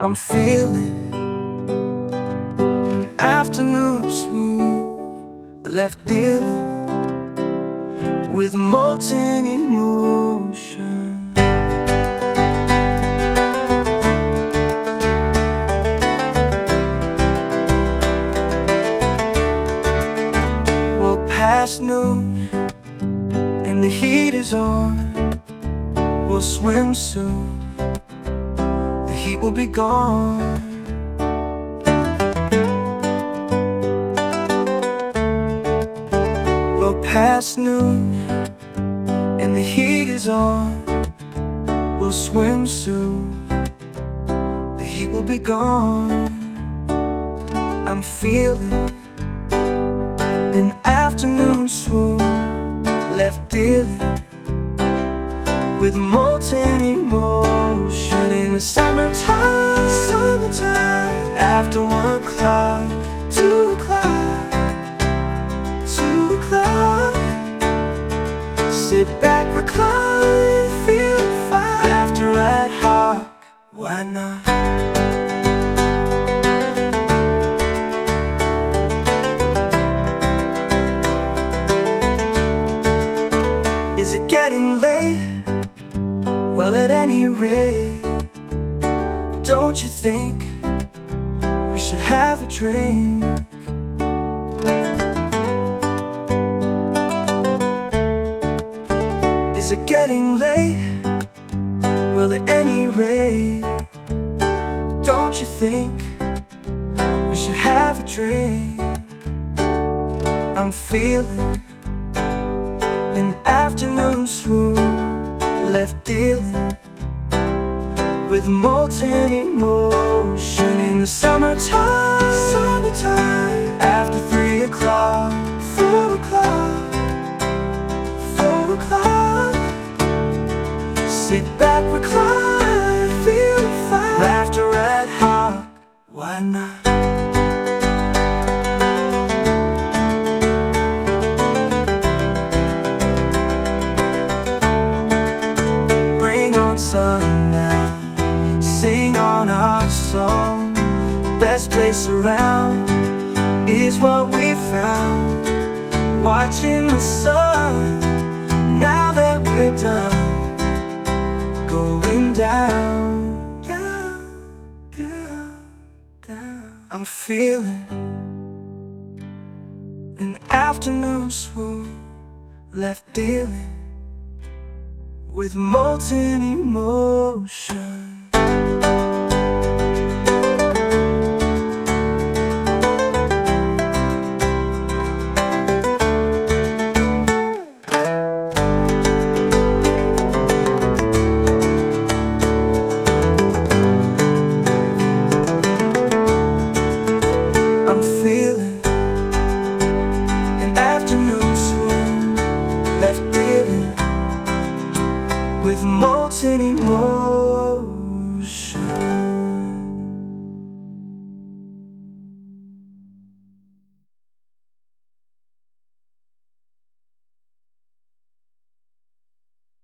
I'm feeling afternoon smooth, left dealing with molten emotion. Well, past noon and the heat is on. We'll swim soon, the heat will be gone. Well, past noon and the heat is on. We'll swim soon, the heat will be gone. I'm feeling an afternoon swoon, left dealing with molten emotion. In the summertime, after 1 o'clock, 2 o'clock, 2 o'clock. Sit back, recline, feel fine. After ad hoc, why not? Is it getting late? Well, at any rate, don't you think we should have a drink? Is it getting late? Well, at any rate, don't you think we should have a drink? I'm feeling an afternoon swoon, left dealing with molten emotion. In the summertime, after 3 o'clock, 4 o'clock, 4 o'clock. Sit back, recline, feel fine. After ad hoc, why not? Sun now, sing on our song. Best place around is what we found. Watching the sun, now that we're done, going down, down, down, down. I'm feeling an afternoon swoon, left dealing with molten emotion.